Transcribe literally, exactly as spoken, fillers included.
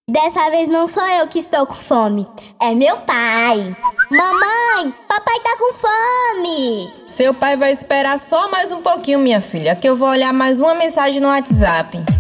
Dessa vez não sou eu que estou com fome, é meu pai. Mamãe, papai tá com fome. Seu pai vai esperar só mais um pouquinho, minha filha, que eu vou olhar mais uma mensagem no WhatsApp.